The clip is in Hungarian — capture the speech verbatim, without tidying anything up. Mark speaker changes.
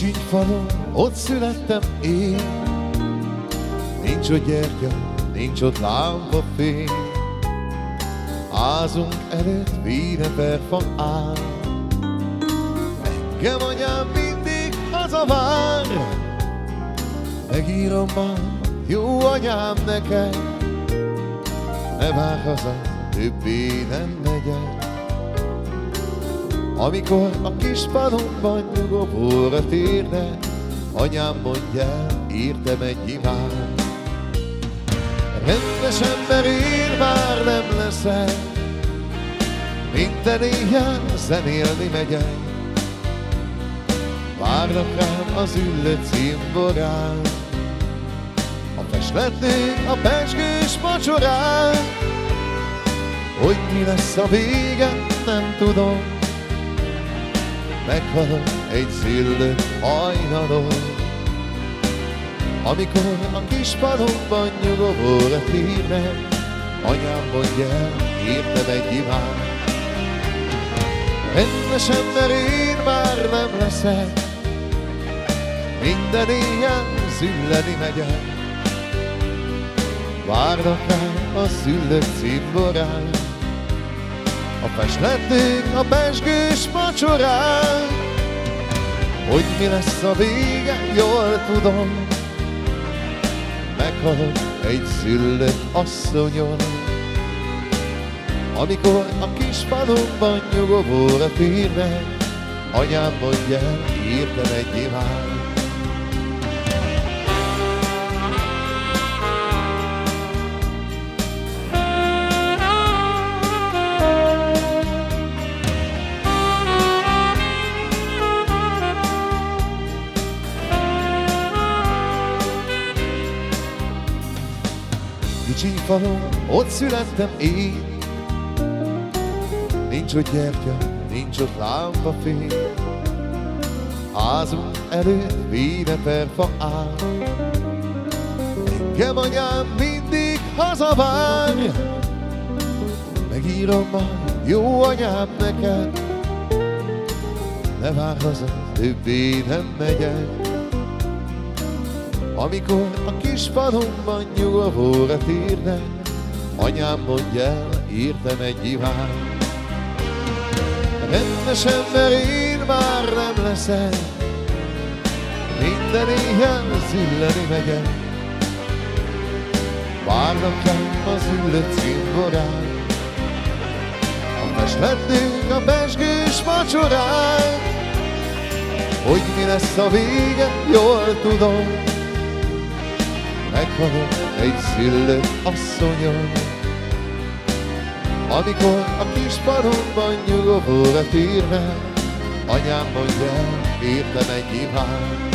Speaker 1: Kicsiny falon, ott születtem én. Nincs ott gyertya, nincs ott lámpafény. Házunk előtt víneperfa áll. Engem anyám mindig hazavár. Megírom már, jó anyám neked, ne várj haza, többé nem megyek. Amikor a kis padonban nyugovóra térne, anyám mondja el, írtam egy imád. Rendes ember én már nem leszek, minden éjjel zenélni megyek. Várnak rám az üllött cimborán, a festletnék, a pezsgős vacsorán. Hogy mi lesz a vége, nem tudom, meghalok egy zillő hajnalon. Amikor a kis padonban nyugovóra térnek, anyám mondja el, írtam egy imád. Rendes ember én már nem leszek, minden éjjel zülleni megyek. Várnak rám a szüllött cimborán, a festletnék, a pezsgős vacsorán. Hogy mi lesz a vége, jól tudom, meghalok egy szüllött asszonyon. Amikor a kis padonban nyugovóra térnek, anyám mondja el, írtam egy imád. Kicsiny falon, ott születtem én. Nincs ott gyertya, nincs ott lámpafény. Házunk előtt víneperfa áll. Engem anyám mindig hazavár. Megírom már, jó anyám neked, ne várj haza, többé nem megyek. Amikor a kis padonban nyugovóra térnek, anyám mondja el, írtam egy imád. Rendes ember én már nem leszek, minden éjjel zülleni megyek. Várnak rám az üllött cimborán, a festletnék, a pezsgős vacsorán. Hogy mi lesz a vége, jól tudom, meghalok egy szüllött asszonyon. Amikor a kis padonban nyugovóra térnek, anyám mondja el, írtam egy imád.